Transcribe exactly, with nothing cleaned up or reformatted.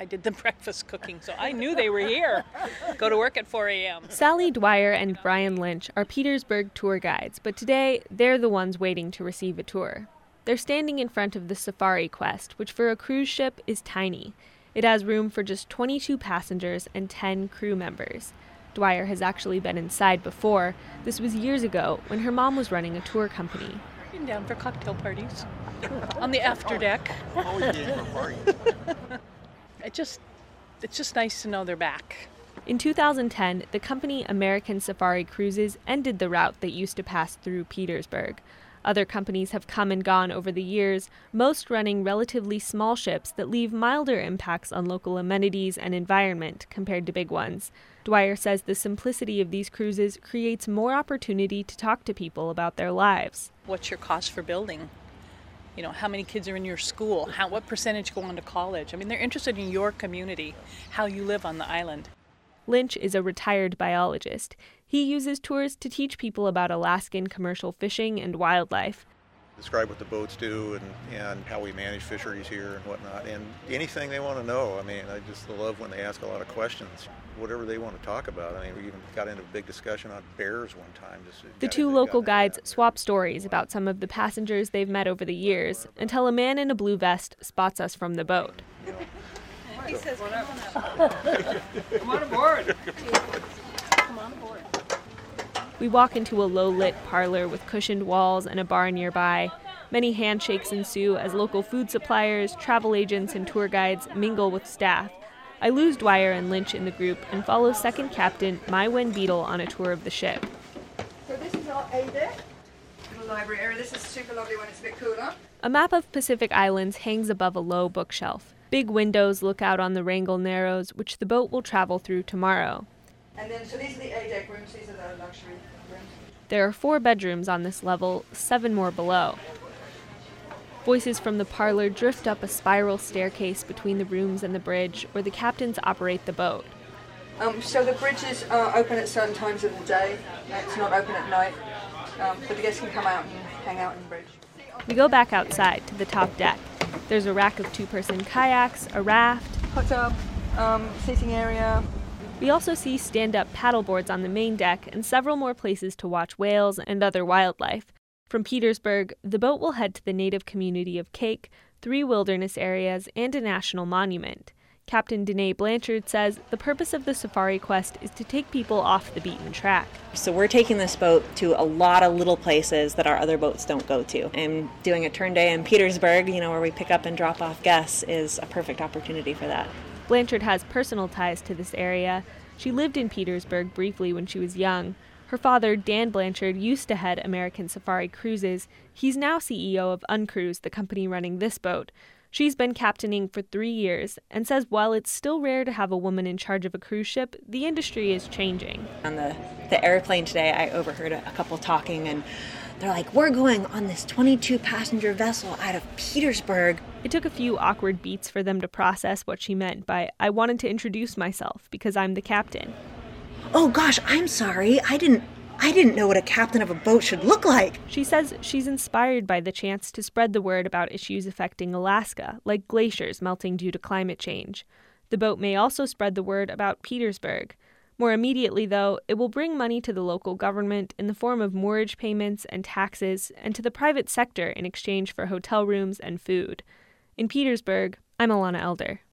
I did the breakfast cooking, so I knew they were here. Go to work at four a.m. Sally Dwyer and Brian Lynch are Petersburg tour guides, but today they're the ones waiting to receive a tour. They're standing in front of the Safari Quest, which for a cruise ship is tiny. It has room for just twenty-two passengers and ten crew members. Dwyer has actually been inside before. This was years ago when her mom was running a tour company. Been down for cocktail parties on the after deck. Oh, you did for a party. It just, it's just nice to know they're back. In two thousand ten, the company American Safari Cruises ended the route that used to pass through Petersburg. Other companies have come and gone over the years, most running relatively small ships that leave milder impacts on local amenities and environment compared to big ones. Dwyer says the simplicity of these cruises creates more opportunity to talk to people about their lives. What's your cost for building? You know, how many kids are in your school? How, what percentage go on to college? I mean, they're interested in your community, how you live on the island. Lynch is a retired biologist. He uses tours to teach people about Alaskan commercial fishing and wildlife. Describe what the boats do and, and how we manage fisheries here and whatnot. And anything they want to know. I mean, I just love when they ask a lot of questions. Whatever they want to talk about. I mean, we even got into a big discussion on bears one time. Just the two local guides swap stories about some of the passengers they've met over the years until a man in a blue vest spots us from the boat. He says, come on Come on aboard. Come on aboard. We walk into a low-lit parlor with cushioned walls and a bar nearby. Many handshakes ensue as local food suppliers, travel agents, and tour guides mingle with staff. I lose Dwyer and Lynch in the group and follow second captain Mai Wen Beadle on a tour of the ship. So this is our A deck, little library area. This is super lovely when it's a bit cooler. A map of Pacific Islands hangs above a low bookshelf. Big windows look out on the Wrangell Narrows, which the boat will travel through tomorrow. And then, so these are the A deck rooms. These are the luxury rooms. There are four bedrooms on this level, seven more below. Voices from the parlor drift up a spiral staircase between the rooms and the bridge, where the captains operate the boat. Um, so the bridges are open at certain times of the day. It's not open at night, um, but the guests can come out and hang out in the bridge. We go back outside to the top deck. There's a rack of two-person kayaks, a raft, hot tub, um, seating area. We also see stand-up paddleboards on the main deck and several more places to watch whales and other wildlife. From Petersburg, the boat will head to the native community of Cake, three wilderness areas, and a national monument. Captain Danae Blanchard says the purpose of the Safari Quest is to take people off the beaten track. So we're taking this boat to a lot of little places that our other boats don't go to. And doing a turn day in Petersburg, you know, where we pick up and drop off guests, is a perfect opportunity for that. Blanchard has personal ties to this area. She lived in Petersburg briefly when she was young. Her father, Dan Blanchard, used to head American Safari Cruises. He's now C E O of Uncruise, the company running this boat. She's been captaining for three years and says while it's still rare to have a woman in charge of a cruise ship, the industry is changing. On the, the airplane today, I overheard a, a couple talking, and they're like, we're going on this twenty-two passenger vessel out of Petersburg. It took a few awkward beats for them to process what she meant by, I wanted to introduce myself because I'm the captain. Oh gosh, I'm sorry. I didn't I didn't know what a captain of a boat should look like. She says she's inspired by the chance to spread the word about issues affecting Alaska, like glaciers melting due to climate change. The boat may also spread the word about Petersburg. More immediately, though, it will bring money to the local government in the form of mortgage payments and taxes, and to the private sector in exchange for hotel rooms and food. In Petersburg, I'm Alana Elder.